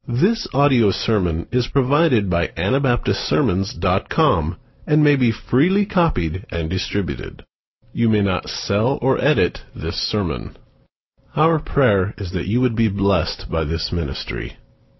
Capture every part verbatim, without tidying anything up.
This audio sermon is provided by Anabaptist Sermons dot com and may be freely copied and distributed. You may not sell or edit this sermon. Our prayer is that you would be blessed by this ministry.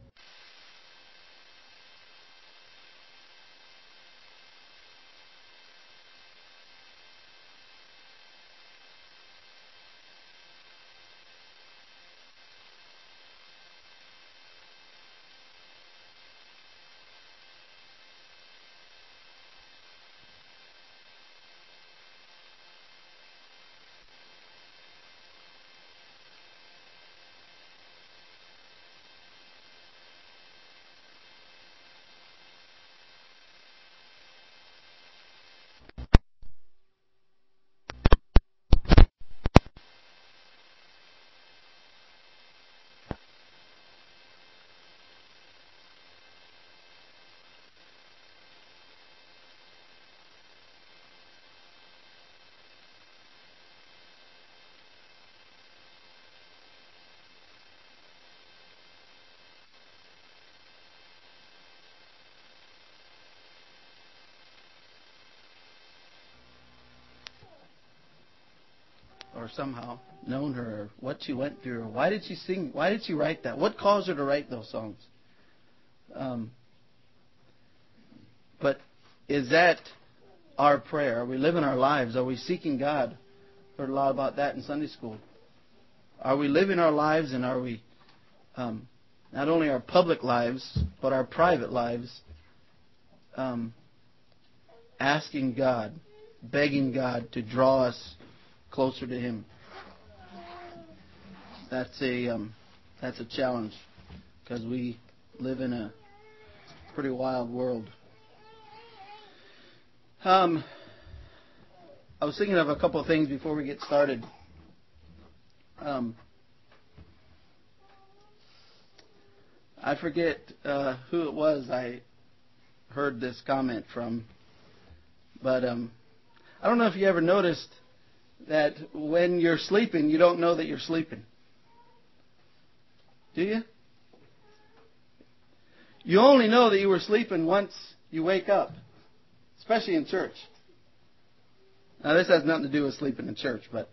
Or somehow known her, or what she went through, or why did she sing, why did she write that? What caused her to write those songs? Um, but is that our prayer? Are we living our lives? Are we seeking God? Heard a lot about that in Sunday school. Are we living our lives, and are we um, not only our public lives, but our private lives, um, asking God, begging God to draw us closer to Him? That's a um, that's a challenge, because we live in a pretty wild world. Um, I was thinking of a couple of things before we get started. Um, I forget uh, who it was I heard this comment from, but um, I don't know if you ever noticed that when you're sleeping, you don't know that you're sleeping. Do you? You only know that you were sleeping once you wake up, especially in church. Now, this has nothing to do with sleeping in church, but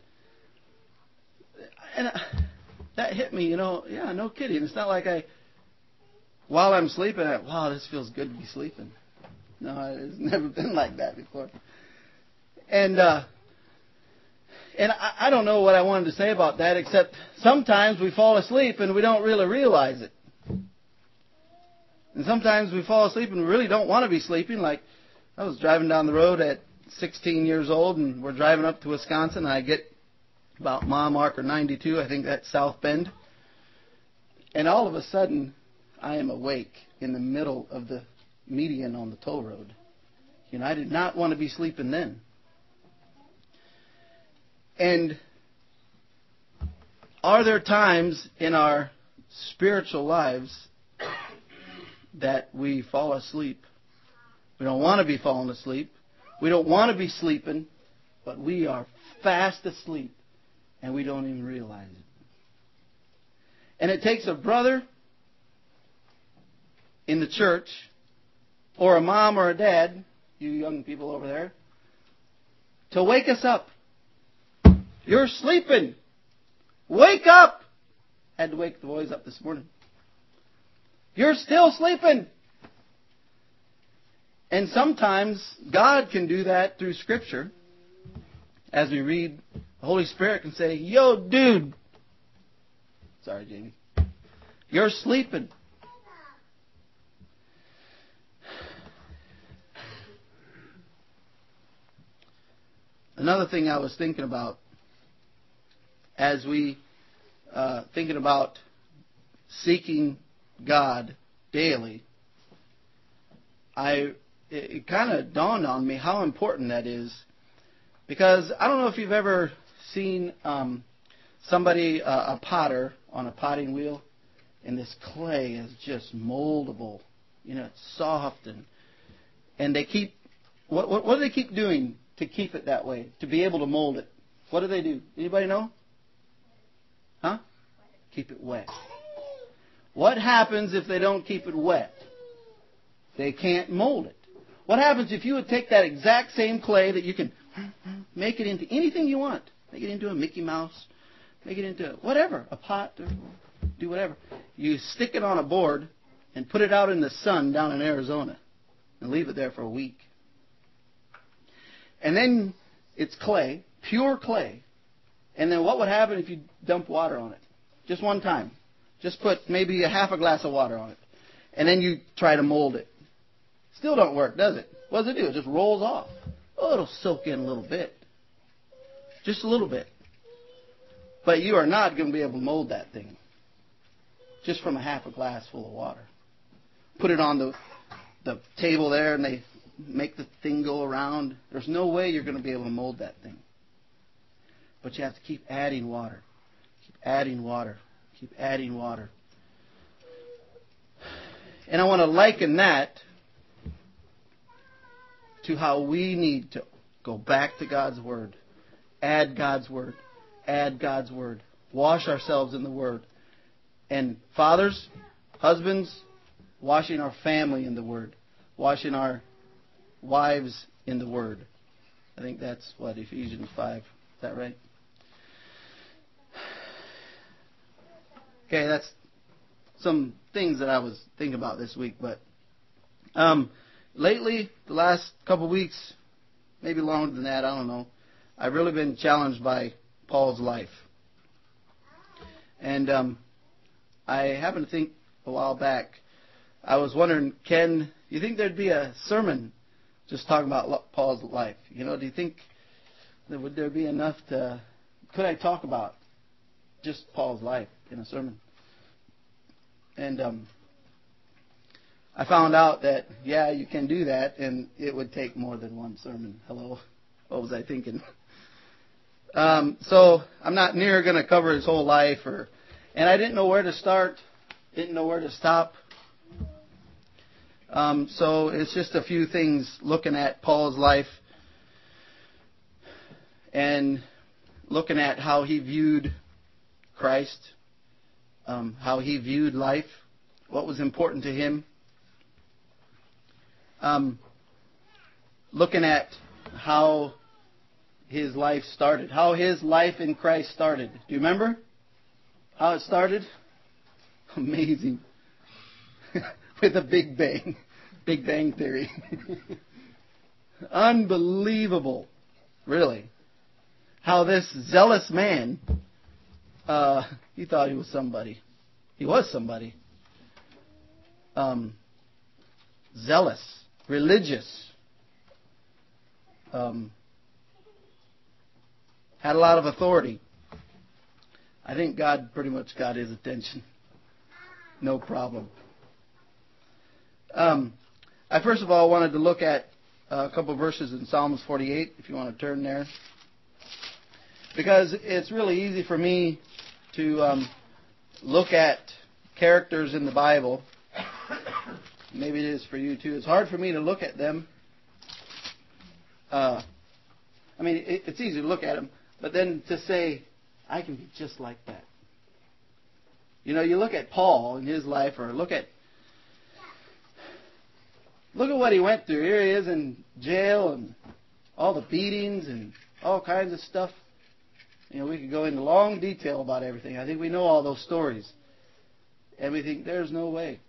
and I, that hit me, you know, yeah, no kidding. It's not like I, while I'm sleeping, I, wow, this feels good to be sleeping. No, it's never been like that before. And, uh, And I, I don't know what I wanted to say about that, except sometimes we fall asleep and we don't really realize it. And sometimes we fall asleep and we really don't want to be sleeping. Like, I was driving down the road at sixteen years old, and we're driving up to Wisconsin, and I get about mile marker ninety-two, I think that's South Bend. And all of a sudden, I am awake in the middle of the median on the toll road. You know, I did not want to be sleeping then. And are there times in our spiritual lives that we fall asleep? We don't want to be falling asleep. We don't want to be sleeping, but we are fast asleep, and we don't even realize it. And it takes a brother in the church, or a mom or a dad, you young people over there, to wake us up. You're sleeping. Wake up. Had to wake the boys up this morning. You're still sleeping. And sometimes God can do that through Scripture. As we read, the Holy Spirit can say, yo, dude. Sorry, Jamie. You're sleeping. Another thing I was thinking about, as we uh, thinking about seeking God daily, I it, it kind of dawned on me how important that is, because I don't know if you've ever seen um, somebody uh, a potter on a potting wheel, and this clay is just moldable, you know, it's soft, and and they keep what what, what do they keep doing to keep it that way, to be able to mold it? What do they do? Anybody know? Huh? Keep it wet. What happens if they don't keep it wet? They can't mold it. What happens if you would take that exact same clay that you can make it into anything you want? Make it into a Mickey Mouse. Make it into whatever, a pot, or do whatever. You stick it on a board and put it out in the sun down in Arizona and leave it there for a week. And then it's clay, pure clay. And then what would happen if you dump water on it? Just one time. Just put maybe a half a glass of water on it. And then you try to mold it. Still don't work, does it? What does it do? It just rolls off. Oh, it'll soak in a little bit. Just a little bit. But you are not going to be able to mold that thing. Just from a half a glass full of water. Put it on the, the table there and they make the thing go around. There's no way you're going to be able to mold that thing. But you have to keep adding water. Keep adding water. Keep adding water. And I want to liken that to how we need to go back to God's Word. Add God's Word. Add God's Word. Wash ourselves in the Word. And fathers, husbands, washing our family in the Word. Washing our wives in the Word. I think that's what, Ephesians five. Is that right? Okay, that's some things that I was thinking about this week. But um, lately, the last couple of weeks, maybe longer than that, I don't know, I've really been challenged by Paul's life. And um, I happened to think a while back, I was wondering, Ken, you think there'd be a sermon just talking about Paul's life? You know, do you think that would there be enough to, could I talk about just Paul's life in a sermon? And um, I found out that, yeah, you can do that, and it would take more than one sermon. Hello? What was I thinking? Um, so I'm not near going to cover his whole life, or, and I didn't know where to start, didn't know where to stop. Um, so it's just a few things looking at Paul's life and looking at how he viewed Christ, um, how he viewed life, what was important to him. Um, looking at how his life started, how his life in Christ started. Do you remember how it started? Amazing. With a big bang. Big Bang Theory. Unbelievable. Really. How this zealous man, uh, he thought he was somebody. He was somebody. Um, zealous. Religious. Um, had a lot of authority. I think God pretty much got his attention. No problem. Um, I first of all wanted to look at a couple of verses in Psalms forty-eight, if you want to turn there. Because it's really easy for me to um, look at characters in the Bible. Maybe it is for you too. It's hard for me to look at them. Uh, I mean, it, it's easy to look at them, but then to say, I can be just like that. You know, you look at Paul in his life, or look at Look at what he went through. Here he is in jail and all the beatings and all kinds of stuff. You know, we could go into long detail about everything. I think we know all those stories. And we think, there's no way.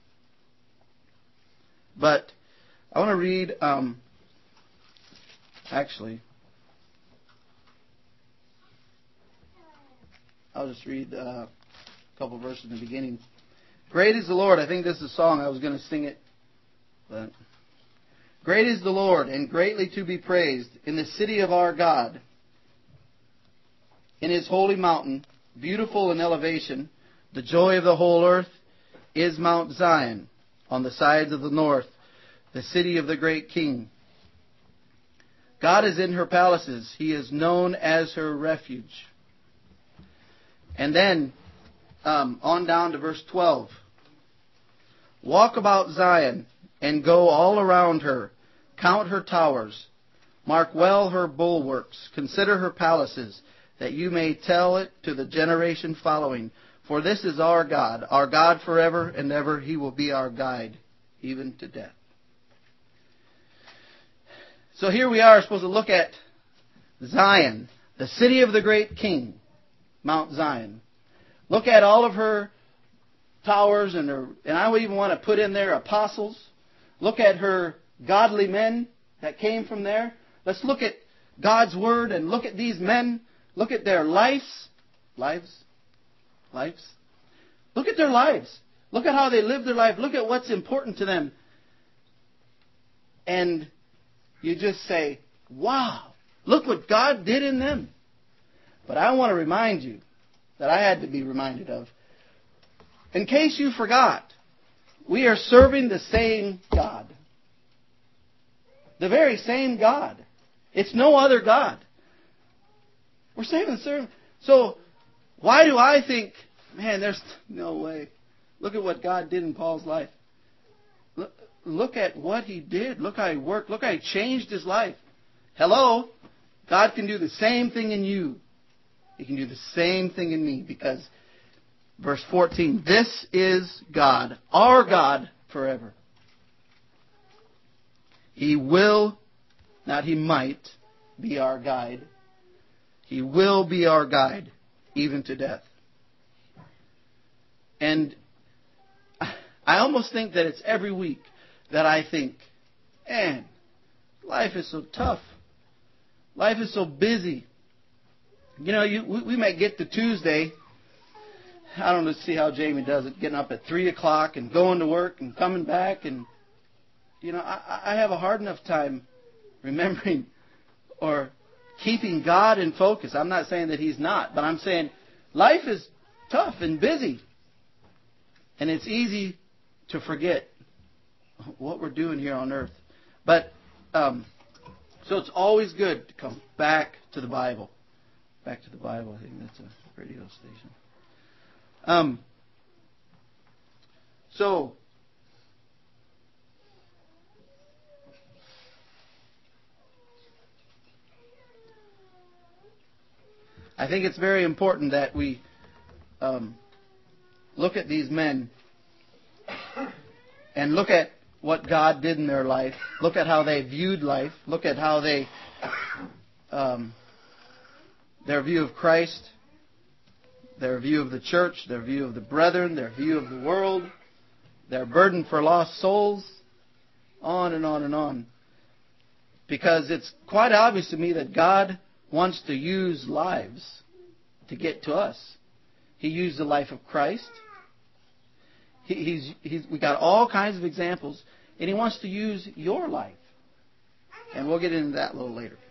But I want to read, um, actually, I'll just read uh, a couple verses in the beginning. Great is the Lord. I think this is a song. I was going to sing it. But great is the Lord, and greatly to be praised in the city of our God, in his holy mountain, beautiful in elevation. The joy of the whole earth is Mount Zion, on the sides of the north, the city of the great King. God is in her palaces. He is known as her refuge. And then, um, on down to verse twelve. Walk about Zion, and go all around her. Count her towers. Mark well her bulwarks. Consider her palaces, that you may tell it to the generation following. For this is our God, our God forever and ever. He will be our guide, even to death. So here we are supposed to look at Zion, the city of the great king, Mount Zion. Look at all of her towers, and her, and I would even want to put in there apostles. Look at her godly men that came from there. Let's look at God's Word and look at these men. Look at their lives. Lives? Lives? Look at their lives. Look at how they live their life. Look at what's important to them. And you just say, wow, look what God did in them. But I want to remind you that I had to be reminded of. In case you forgot, we are serving the same God. The very same God. It's no other God. We're saving serving. So, why do I think, man, there's no way. Look at what God did in Paul's life. Look, look at what he did. Look how he worked. Look how he changed his life. Hello? God can do the same thing in you. He can do the same thing in me, because verse fourteen, this is God, our God forever. He will, not he might, be our guide. He will be our guide, even to death. And I almost think that it's every week that I think, man, life is so tough. Life is so busy. You know, you, we, we may get to Tuesday. I don't know, see how Jamie does it, getting up at three o'clock and going to work and coming back. And, you know, I, I have a hard enough time remembering or keeping God in focus. I'm not saying that He's not, but I'm saying life is tough and busy. And it's easy to forget what we're doing here on earth. But, um, so it's always good to come back to the Bible. Back to the Bible. I think that's a radio station. Um, so, I think it's very important that we um, look at these men and look at what God did in their life. Look at how they viewed life. Look at how they, um, their view of Christ, their view of the church, their view of the brethren, their view of the world, their burden for lost souls, on and on and on. Because it's quite obvious to me that God wants to use lives to get to us. He used the life of Christ. He, he's, he's, we got all kinds of examples, and He wants to use your life. And we'll get into that a little later.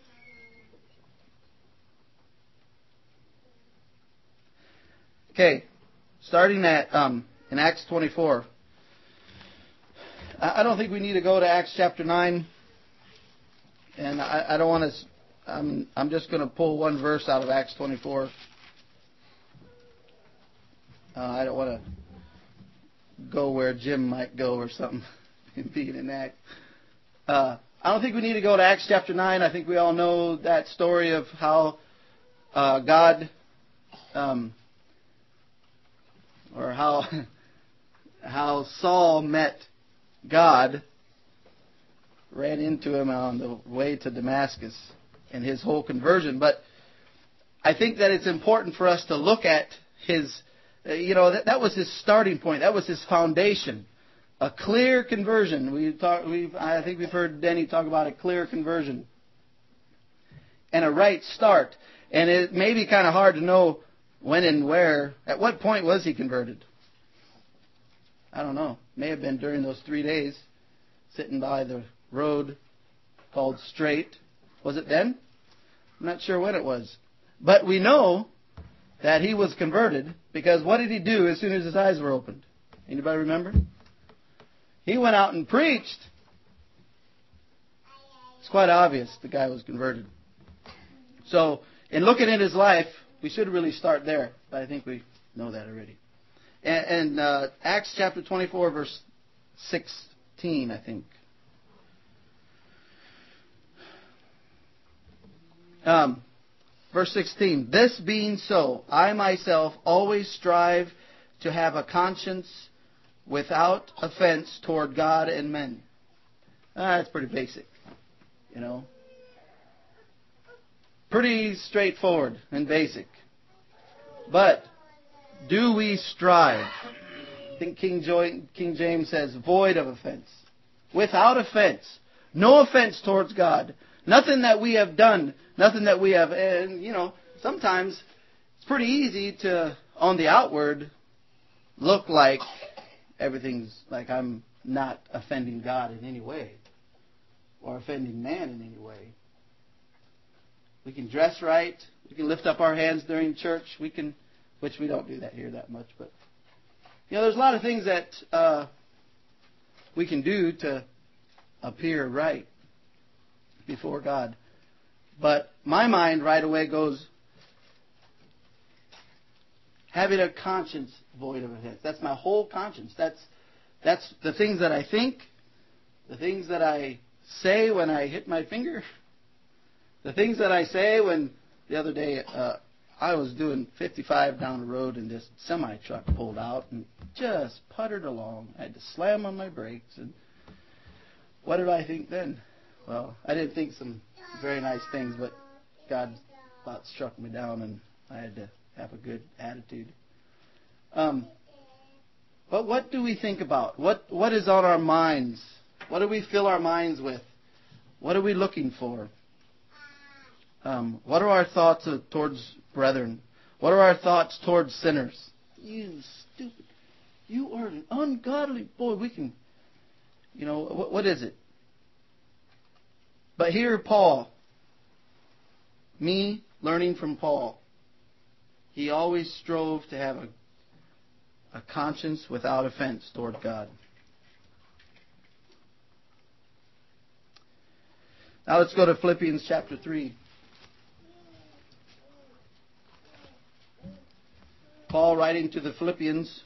Okay, starting at um, in Acts twenty-four. I, I don't think we need to go to Acts chapter nine, and I, I don't want to. I'm I'm just going to pull one verse out of Acts twenty-four. Uh, I don't want to go where Jim might go or something, being in Acts. Uh, I don't think we need to go to Acts chapter nine. I think we all know that story of how uh, God. Um, Or how how Saul met God, ran into him on the way to Damascus, and his whole conversion. But I think that it's important for us to look at his, you know, that, that was his starting point. That was his foundation. A clear conversion. We talk, we've, I think we've heard Denny talk about a clear conversion. And a right start. And it may be kind of hard to know when and where. At what point was he converted? I don't know. May have been during those three days, sitting by the road called Straight. Was it then? I'm not sure when it was. But we know that he was converted, because what did he do as soon as his eyes were opened? Anybody remember? He went out and preached. It's quite obvious the guy was converted. So, in looking at his life, we should really start there, but I think we know that already. And, and uh, Acts chapter twenty-four, verse sixteen, I think. Um, verse sixteen. This being so, I myself always strive to have a conscience without offense toward God and men. Ah, that's pretty basic, you know. Pretty straightforward and basic. But do we strive? I think King, jo- King James says, void of offense. Without offense. No offense towards God. Nothing that we have done. Nothing that we have... And, you know, sometimes it's pretty easy to, on the outward, look like everything's like I'm not offending God in any way. Or offending man in any way. We can dress right. We can lift up our hands during church. We can, which we don't do that here that much. But, you know, there's a lot of things that uh, we can do to appear right before God. But my mind right away goes, having a conscience void of offense. That's my whole conscience. That's that's the things that I think, the things that I say when I hit my finger, the things that I say when the other day uh, I was doing fifty-five down the road and this semi truck pulled out and just puttered along. I had to slam on my brakes. And what did I think then? Well, I didn't think some very nice things, but God about struck me down and I had to have a good attitude. Um, but what do we think about? What What is on our minds? What do we fill our minds with? What are we looking for? Um, what are our thoughts of, towards brethren? What are our thoughts towards sinners? You stupid. You are an ungodly boy. We can, you know, what, what is it? But here, Paul, me learning from Paul, he always strove to have a, a conscience without offense toward God. Now let's go to Philippians chapter three. Paul writing to the Philippians.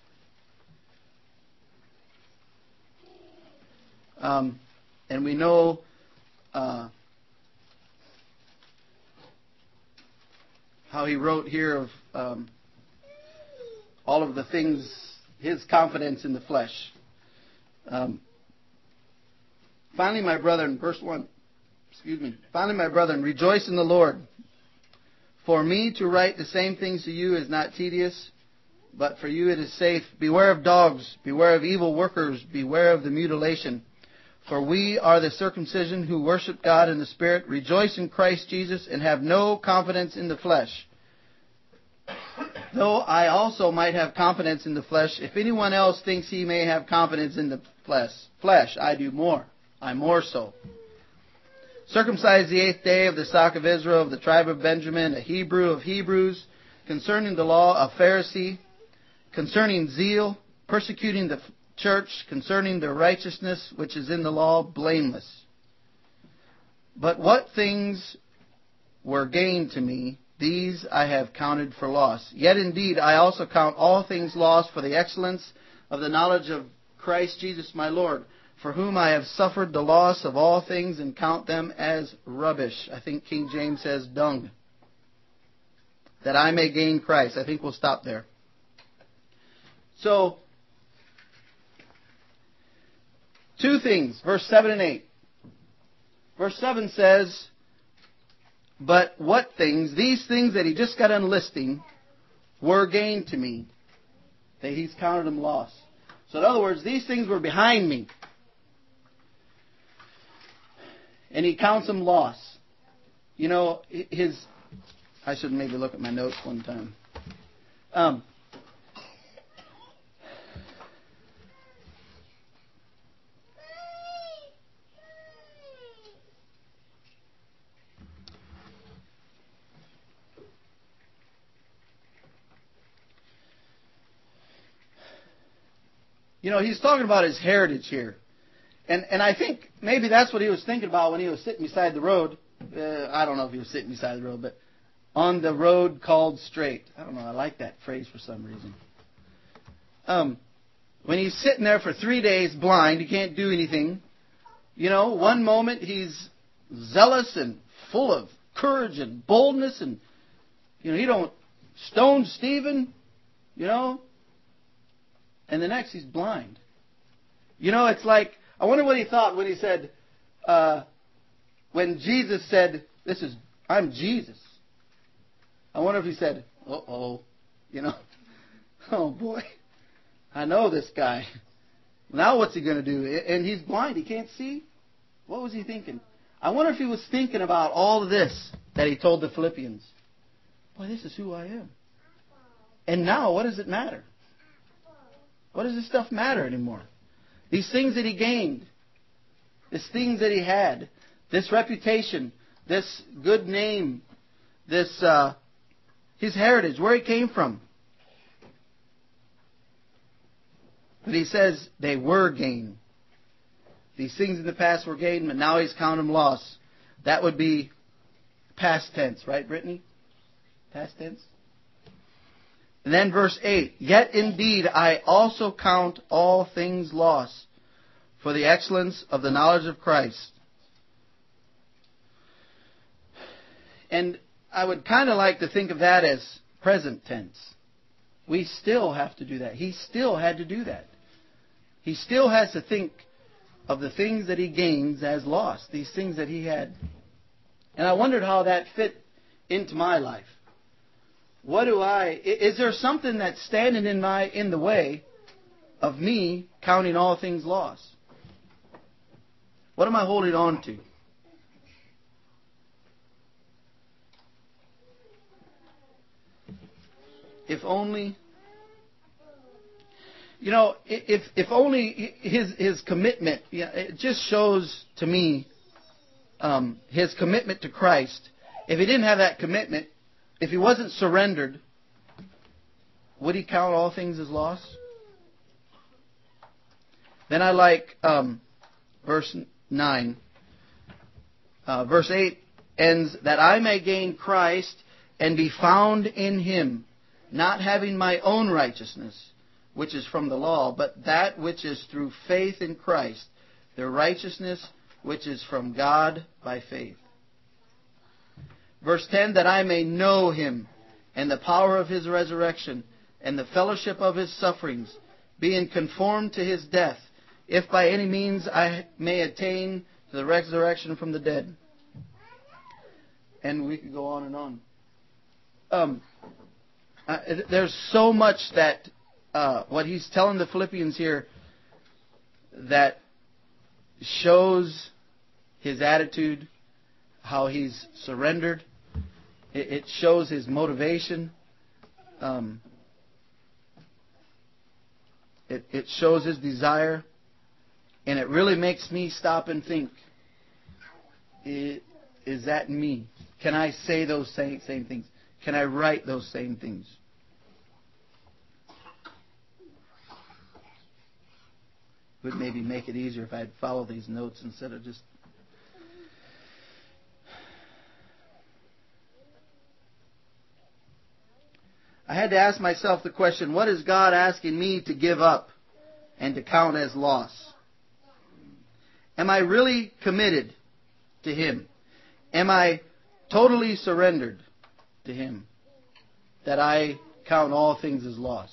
Um, and we know uh, how he wrote here of um, all of the things, his confidence in the flesh. Um, finally, my brethren, verse one, excuse me. Finally, my brethren, rejoice in the Lord. For me to write the same things to you is not tedious, but for you it is safe. Beware of dogs, beware of evil workers, beware of the mutilation. For we are the circumcision who worship God in the Spirit, rejoice in Christ Jesus, and have no confidence in the flesh. Though I also might have confidence in the flesh, if anyone else thinks he may have confidence in the flesh, flesh, I do more. I more so. Circumcised the eighth day of the stock of Israel, of the tribe of Benjamin, a Hebrew of Hebrews, concerning the law, a Pharisee, concerning zeal, persecuting the church, concerning the righteousness which is in the law, blameless. But what things were gain to me, these I have counted for loss. Yet indeed I also count all things lost for the excellence of the knowledge of Christ Jesus my Lord, for whom I have suffered the loss of all things and count them as rubbish. I think King James says dung. That I may gain Christ. I think we'll stop there. So, two things, verse seven and eight. Verse seven says, but what things, these things that he just got done listing, were gain to me. That he's counted them loss. So in other words, these things were behind me. And he counts them loss. You know, his... I should maybe look at my notes one time. Um, you know, he's talking about his heritage here. And and I think maybe that's what he was thinking about when he was sitting beside the road. Uh, I don't know if he was sitting beside the road, but on the road called straight. I don't know. I like that phrase for some reason. Um, when he's sitting there for three days blind, he can't do anything. You know, one moment he's zealous and full of courage and boldness, and you know he don't stone Stephen. You know, and the next he's blind. You know, it's like, I wonder what he thought when he said, uh, when Jesus said, this is, I'm Jesus. I wonder if he said, uh-oh, you know, oh boy, I know this guy. Now what's he going to do? And he's blind, he can't see. What was he thinking? I wonder if he was thinking about all of this that he told the Philippians. Boy, this is who I am. And now, what does it matter? What does this stuff matter anymore? These things that he gained, these things that he had, this reputation, this good name, this uh, his heritage, where he came from. But he says they were gain. These things in the past were gain, but now he's counted them loss. That would be past tense, right, Brittany? Past tense. And then verse eight. Yet indeed I also count all things loss for the excellence of the knowledge of Christ. And I would kind of like to think of that as present tense. We still have to do that. He still had to do that. He still has to think of the things that he gains as loss, these things that he had. And I wondered how that fit into my life. What do I, is there something that's standing in my, in the way of me counting all things lost? What am I holding on to? If only, you know, if if only his his commitment, yeah, it just shows to me um, his commitment to Christ. If he didn't have that commitment, if he wasn't surrendered, would he count all things as loss? Then I like um, verse nine. Uh, verse eight ends, that I may gain Christ and be found in him, not having my own righteousness, which is from the law, but that which is through faith in Christ, the righteousness which is from God by faith. Verse ten, that I may know him and the power of his resurrection and the fellowship of his sufferings, being conformed to his death, if by any means I may attain to the resurrection from the dead. And we could go on and on. Um, uh, there's so much that uh, what he's telling the Philippians here that shows his attitude, how he's surrendered. It, it shows his motivation. Um, it, it shows his desire. And it really makes me stop and think, is that me? Can I say those same, same things? Can I write those same things? It would maybe make it easier if I'd follow these notes instead of just... I had to ask myself the question, what is God asking me to give up and to count as loss? Am I really committed to him? Am I totally surrendered to him, that I count all things as loss?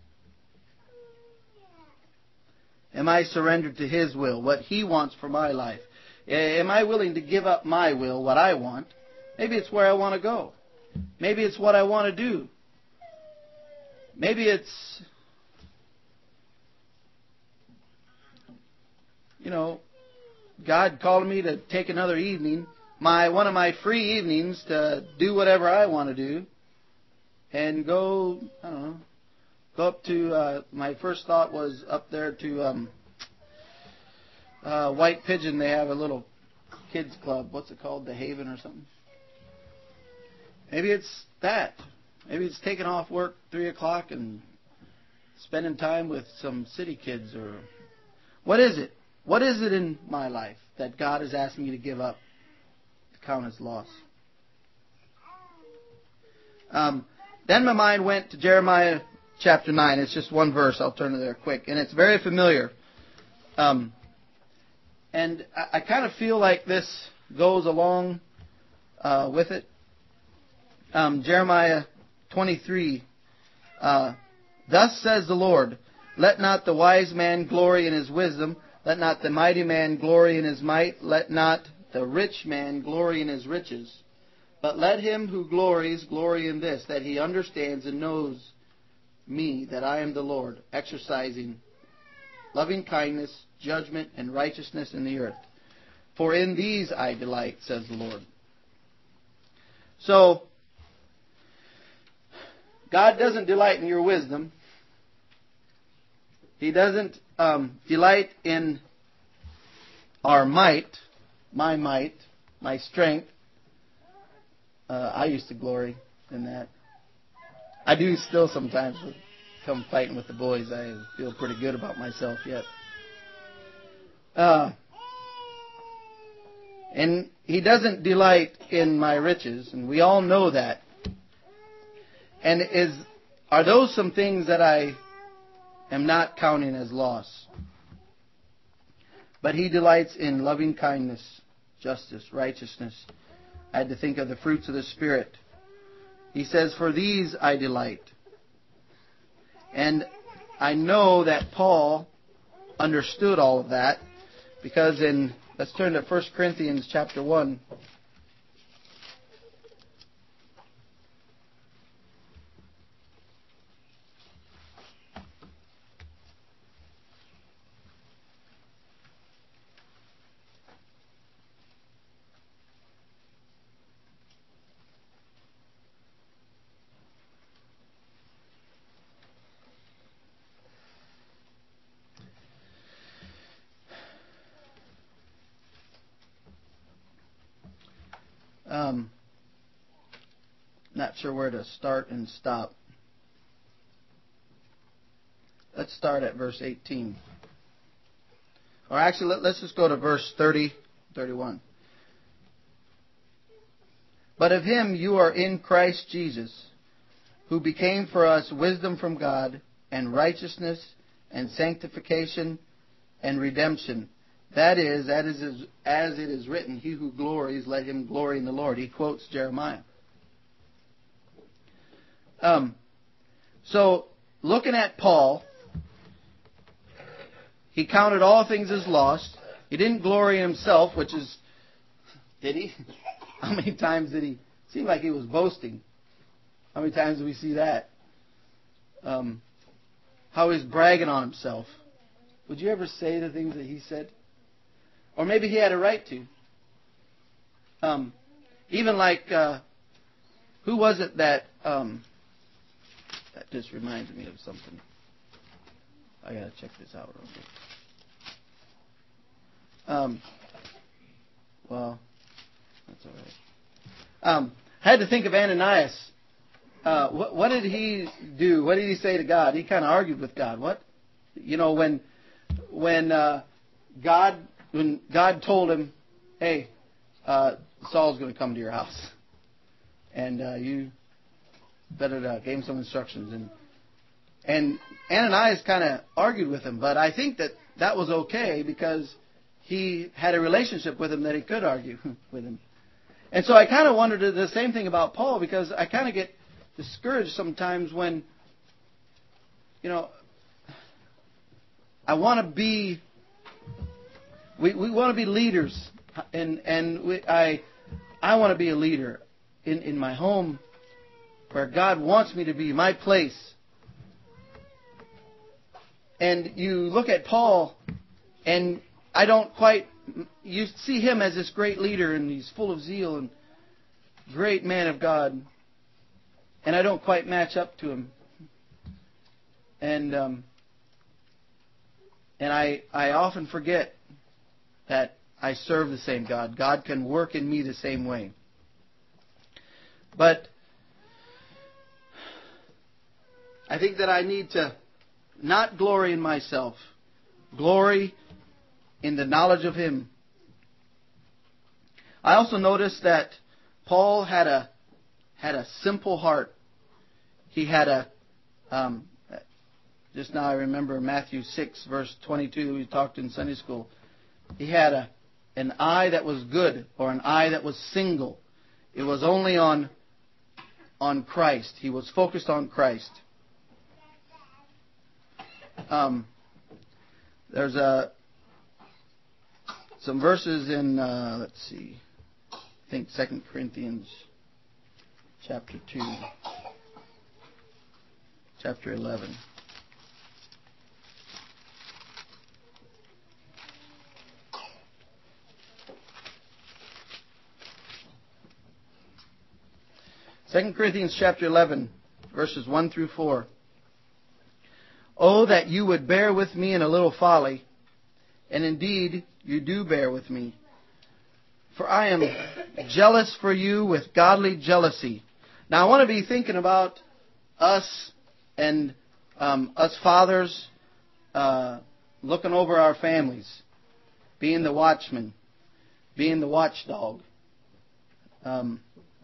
Am I surrendered to his will, what he wants for my life? Am I willing to give up my will, what I want? Maybe it's where I want to go. Maybe it's what I want to do. Maybe it's, you know, God called me to take another evening, my one of my free evenings, to do whatever I want to do, and go, I don't know, go up to, uh, my first thought was up there to um, uh, White Pigeon. They have a little kids club. What's it called? The Haven or something? Maybe it's that. Maybe it's taking off work three o'clock and spending time with some city kids. Or what is it? What is it in my life that God is asking me to give up to count as loss? Um, then my mind went to Jeremiah chapter nine. It's just one verse. I'll turn to there quick. And it's very familiar. Um, and I, I kind of feel like this goes along uh, with it. Um, Jeremiah twenty-three. Uh, Thus says the Lord, Let not the wise man glory in his wisdom. Let not the mighty man glory in his might. Let not the rich man glory in his riches. But let him who glories glory in this, that he understands and knows me, that I am the Lord, exercising loving kindness, judgment, and righteousness in the earth. For in these I delight, says the Lord. So, God doesn't delight in your wisdom. He doesn't um, delight in our might, my might, my strength. Uh, I used to glory in that. I do still sometimes. Come fighting with the boys, I feel pretty good about myself yet. Uh, and He doesn't delight in my riches, and we all know that. And is are those some things that I am not counting as loss? But He delights in loving kindness, justice, righteousness. I had to think of the fruits of the Spirit. He says, for these I delight. And I know that Paul understood all of that, because in, let's turn to First Corinthians chapter one. Um, not sure where to start and stop. Let's start at verse eighteen. Or actually, let, let's just go to verse thirty, thirty-one. But of Him you are in Christ Jesus, who became for us wisdom from God, and righteousness, and sanctification, and redemption. That is, that is, as it is written, he who glories, let him glory in the Lord. He quotes Jeremiah. Um, so, looking at Paul, he counted all things as lost. He didn't glory in himself, which is, did he? How many times did he? Seemed like he was boasting. How many times do we see that? Um, how he's bragging on himself. Would you ever say the things that he said? Or maybe he had a right to. Um, even like, uh, who was it that, um, that just reminds me of something. I gotta check this out real quick. Um, well, that's all right. Um, I had to think of Ananias. Uh, what, what did he do? What did he say to God? He kind of argued with God. What? You know, when, when, uh, God... When God told him, hey, uh, Saul's going to come to your house. And uh, you better uh, gave him some instructions. And and Ananias kind of argued with him. But I think that that was okay because he had a relationship with him that he could argue with him. And so I kind of wondered the same thing about Paul, because I kind of get discouraged sometimes when, you know, I want to be... We we want to be leaders, and and we, I I want to be a leader in, in my home, where God wants me to be, my place. And you look at Paul, and I don't quite. You see him as this great leader, and he's full of zeal and great man of God, and I don't quite match up to him. And um, and I I often forget that I serve the same God. God can work in me the same way. But I think that I need to not glory in myself. Glory in the knowledge of Him. I also noticed that Paul had a had a simple heart. He had a um, just now I remember Matthew six verse twenty-two. We talked in Sunday school. He had a, an eye that was good, or an eye that was single. It was only on, on Christ. He was focused on Christ. Um, there's a some verses in, uh, let's see, I think Second Corinthians chapter two, chapter eleven. Second Corinthians chapter eleven, verses one through four. Oh, that you would bear with me in a little folly, and indeed you do bear with me. For I am jealous for you with godly jealousy. Now I want to be thinking about us and um, us fathers uh, looking over our families, being the watchman, being the watchdog. Um,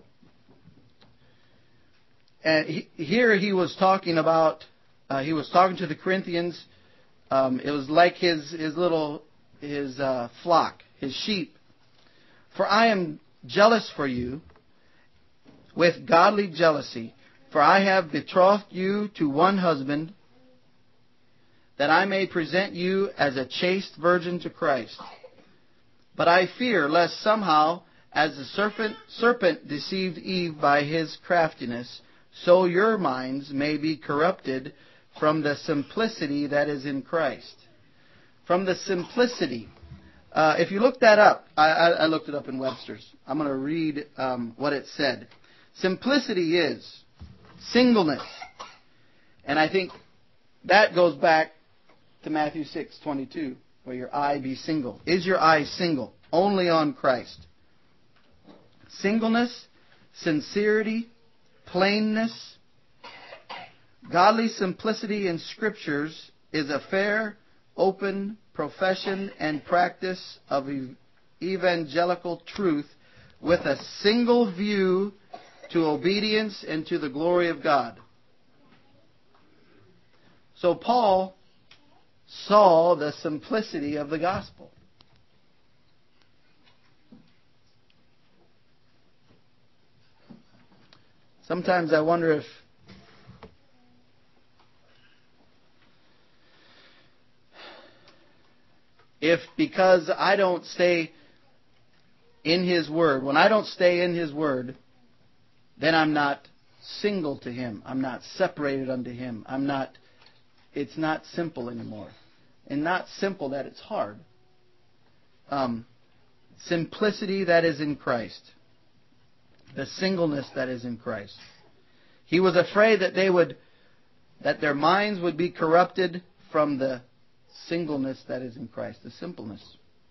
and he, here he was talking about, uh, he was talking to the Corinthians. Um, it was like his his little his uh, flock, his sheep. For I am jealous for you with godly jealousy, for I have betrothed you to one husband, that I may present you as a chaste virgin to Christ. But I fear lest somehow, as the serpent, serpent deceived Eve by his craftiness, so your minds may be corrupted from the simplicity that is in Christ. From the simplicity. Uh, if you look that up, I, I, I looked it up in Webster's. I'm going to read um, what it said. Simplicity is singleness. And I think that goes back to Matthew six twenty-two, where your eye be single. Is your eye single? Only on Christ. Singleness, sincerity, plainness, godly simplicity in Scriptures is a fair, open profession and practice of evangelical truth with a single view to obedience and to the glory of God. So Paul saw the simplicity of the gospel. Sometimes I wonder if if because I don't stay in His Word, when I don't stay in His Word, then I'm not single to Him. I'm not separated unto Him. I'm not, it's not simple anymore. And not simple that it's hard. Um, simplicity that is in Christ. The singleness that is in Christ. He was afraid that they would, that their minds would be corrupted from the singleness that is in Christ, the simpleness.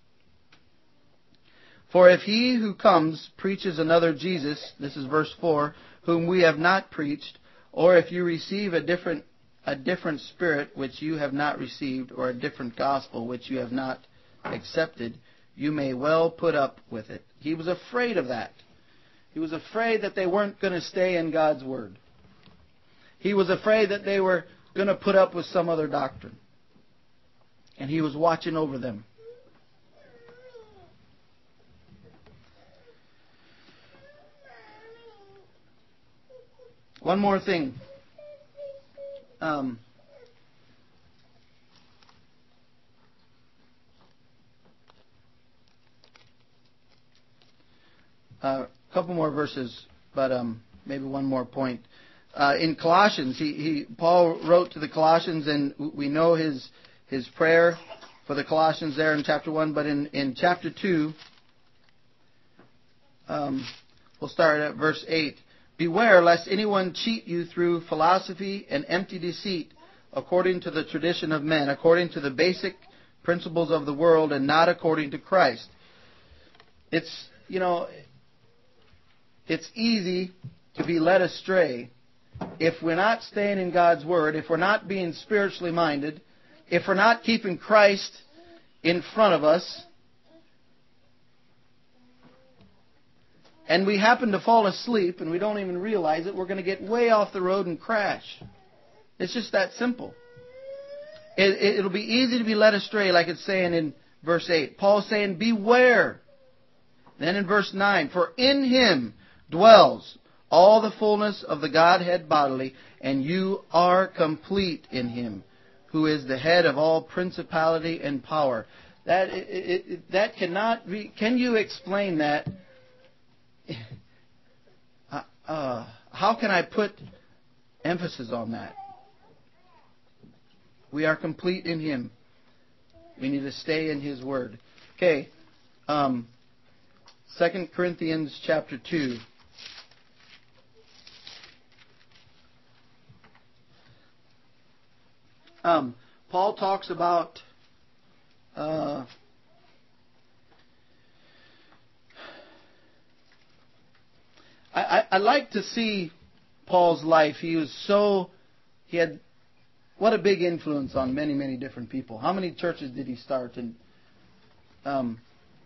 For if he who comes preaches another Jesus, this is verse four, whom we have not preached, or if you receive a different a different spirit which you have not received, or a different gospel which you have not accepted, you may well put up with it. He was afraid of that. He was afraid that they weren't going to stay in God's Word. He was afraid that they were going to put up with some other doctrine. And he was watching over them. One more thing. Um, a couple more verses, but um, maybe one more point. Uh, in Colossians, he, he Paul wrote to the Colossians, and we know his his prayer for the Colossians there in chapter one. But in, in chapter two, um, we'll start at verse eight. Beware lest anyone cheat you through philosophy and empty deceit, according to the tradition of men, according to the basic principles of the world, and not according to Christ. It's, you know, it's easy to be led astray if we're not staying in God's Word, if we're not being spiritually minded, if we're not keeping Christ in front of us, and we happen to fall asleep and we don't even realize it, we're going to get way off the road and crash. It's just that simple. It, it, it'll be easy to be led astray, like it's saying in verse eight. Paul's saying, beware. Then in verse nine, for in Him dwells all the fullness of the Godhead bodily, and you are complete in Him, who is the head of all principality and power. That it, it, it, that cannot be. Can you explain that? Uh, uh, how can I put emphasis on that? We are complete in Him. We need to stay in His Word. Okay. Um, Second Corinthians chapter two. Um, Paul talks about uh, I, I, I like to see Paul's life. He was so he had what a big influence on many many different people. How many churches did he start? And um,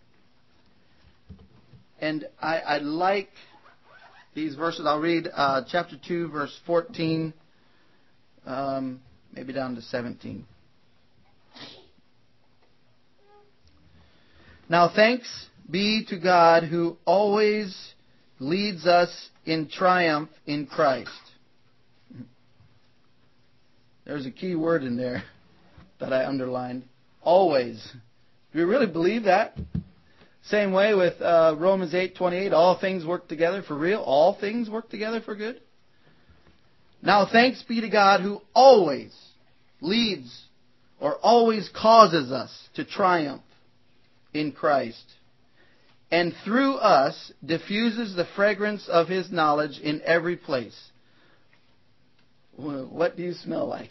and I, I like these verses. I'll read uh, chapter two, verse fourteen. Um, Maybe down to seventeen. Now thanks be to God who always leads us in triumph in Christ. There's a key word in there that I underlined. Always. Do we really believe that? Same way with uh, Romans eight twenty-eight. All things work together for real. All things work together for good. Now thanks be to God who always leads or always causes us to triumph in Christ, and through us diffuses the fragrance of His knowledge in every place. What do you smell like?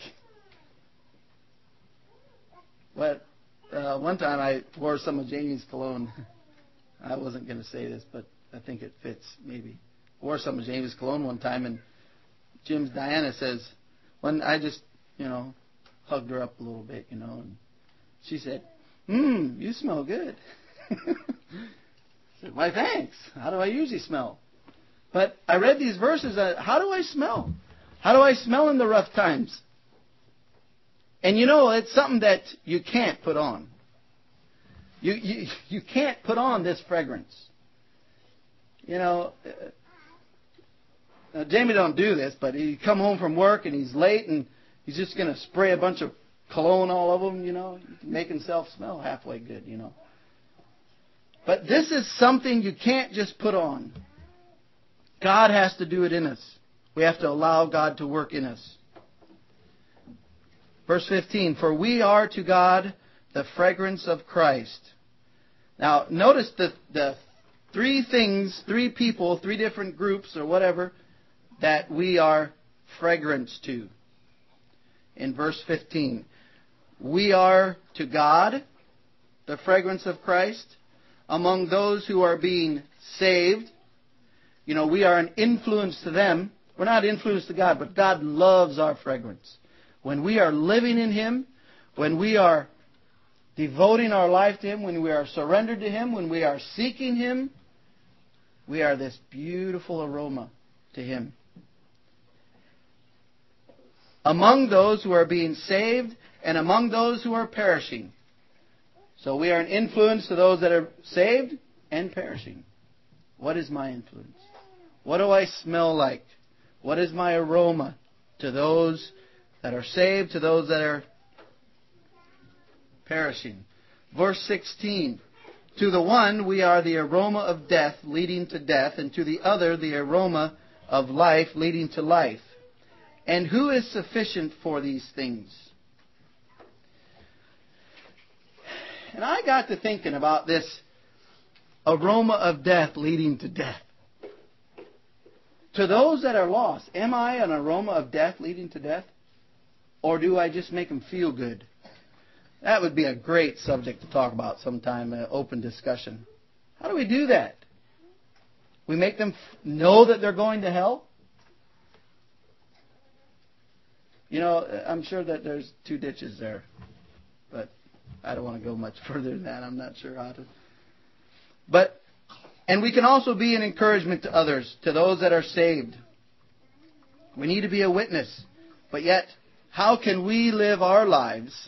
What? Uh, one time I wore some of Jamie's cologne. I wasn't going to say this, but I think it fits maybe. Wore some of Jamie's cologne one time, and Jim's Diana says, when I just, you know, hugged her up a little bit, you know, and she said, "Mmm, you smell good." I said, "Why, thanks. How do I usually smell?" But I read these verses. Uh, how do I smell? How do I smell in the rough times? And you know, it's something that you can't put on. You you you can't put on this fragrance. You know. Uh, Now, Jamie don't do this, but he come home from work and he's late and he's just going to spray a bunch of cologne all over him, you know, make himself smell halfway good, you know. But this is something you can't just put on. God has to do it in us. We have to allow God to work in us. Verse fifteen, for we are to God the fragrance of Christ. Now, notice the, the three things, three people, three different groups or whatever, that we are fragrance to. In verse fifteen, we are to God the fragrance of Christ among those who are being saved. You know, we are an influence to them. We're not influence to God, but God loves our fragrance. When we are living in Him, when we are devoting our life to Him, when we are surrendered to Him, when we are seeking Him, we are this beautiful aroma to Him. Among those who are being saved and among those who are perishing. So we are an influence to those that are saved and perishing. What is my influence? What do I smell like? What is my aroma to those that are saved, to those that are perishing? Verse sixteen. To the one we are the aroma of death leading to death, and to the other the aroma of life leading to life. And who is sufficient for these things? And I got to thinking about this aroma of death leading to death. To those that are lost, am I an aroma of death leading to death? Or do I just make them feel good? That would be a great subject to talk about sometime, an open discussion. How do we do that? We make them know that they're going to hell? You know, I'm sure that there's two ditches there. But I don't want to go much further than that. I'm not sure how to. But, and we can also be an encouragement to others, to those that are saved. We need to be a witness. But yet, how can we live our lives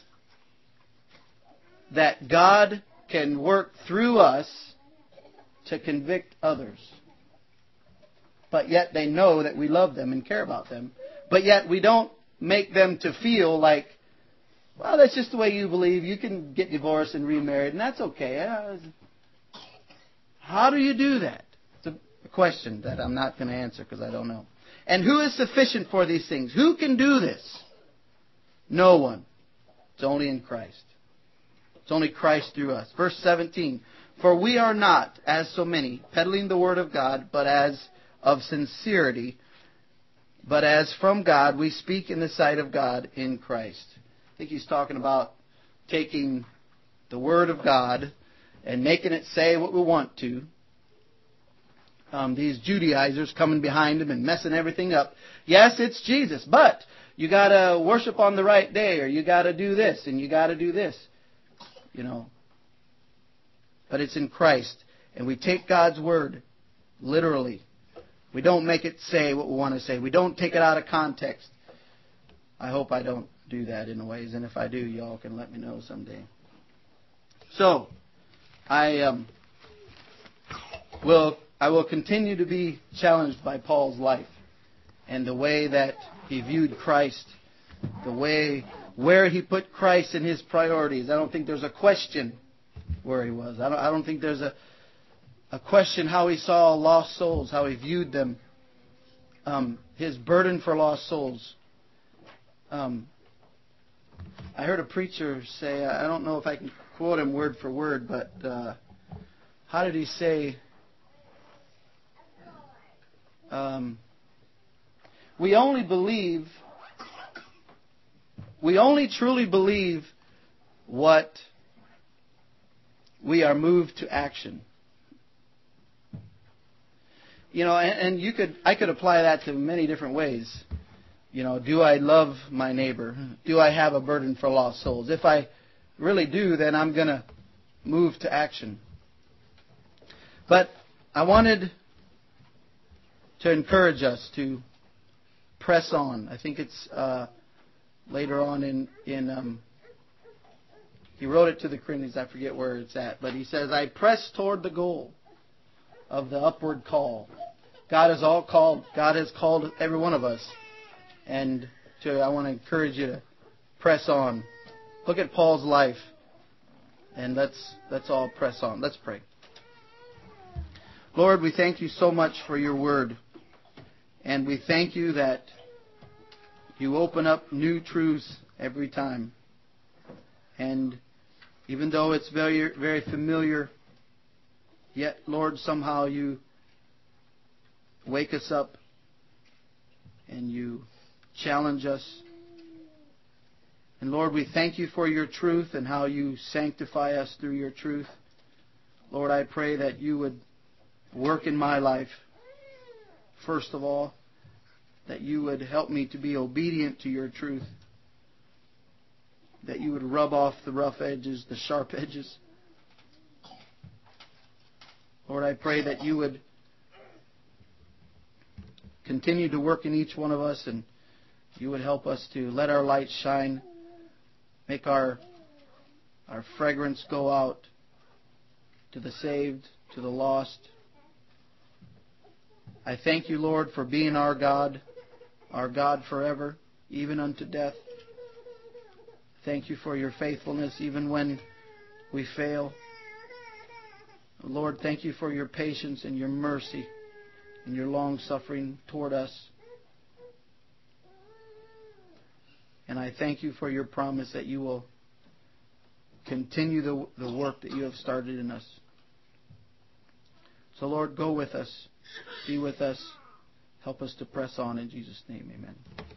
that God can work through us to convict others? But yet they know that we love them and care about them. But yet we don't make them to feel like well, that's just the way you believe. You can get divorced and remarried, and that's okay. Yeah. How do you do that? It's a question that I'm not going to answer because I don't know. And who is sufficient for these things? Who can do this? No one. It's only in Christ. It's only Christ through us. Verse seventeen. For we are not, as so many, peddling the word of God, but as of sincerity, but as from God, we speak in the sight of God in Christ. I think he's talking about taking the word of God and making it say what we want to. Um, these Judaizers coming behind him and messing everything up. Yes, it's Jesus, but you got to worship on the right day, or you got to do this, and you got to do this. You know. But it's in Christ. And we take God's word literally. We don't make it say what we want to say. We don't take it out of context. I hope I don't do that in ways. And if I do, y'all can let me know someday. So, I um, will I will continue to be challenged by Paul's life and the way that he viewed Christ, the way where he put Christ in his priorities. I don't think there's a question where he was. I don't, I don't think there's a, a question how he saw lost souls, how he viewed them, um, his burden for lost souls. Um, I heard a preacher say, I don't know if I can quote him word for word, but uh, how did he say, um, we only believe, we only truly believe what we are moved to action. You know, and, and you could, I could apply that to many different ways. You know, do I love my neighbor? Do I have a burden for lost souls? If I really do, then I'm going to move to action. But I wanted to encourage us to press on. I think it's uh, later on in in um, he wrote it to the Corinthians. I forget where it's at, but he says, "I press toward the goal of the upward call." God has all called. God has called every one of us, and to I want to encourage you to press on. Look at Paul's life, and let's let's all press on. Let's pray. Lord, we thank you so much for your word, and we thank you that you open up new truths every time. And even though it's very very familiar, yet, Lord, somehow you wake us up and you challenge us. And Lord, we thank you for your truth and how you sanctify us through your truth. Lord, I pray that you would work in my life, first of all, that you would help me to be obedient to your truth, that you would rub off the rough edges, the sharp edges. Lord, I pray that you would continue to work in each one of us, and you would help us to let our light shine, make our our fragrance go out to the saved, to the lost. I thank you, Lord, for being our God, our God forever, even unto death. Thank you for your faithfulness, even when we fail. Lord, thank you for your patience and your mercy and your long-suffering toward us. And I thank you for your promise that you will continue the, the work that you have started in us. So, Lord, go with us. Be with us. Help us to press on in Jesus' name. Amen.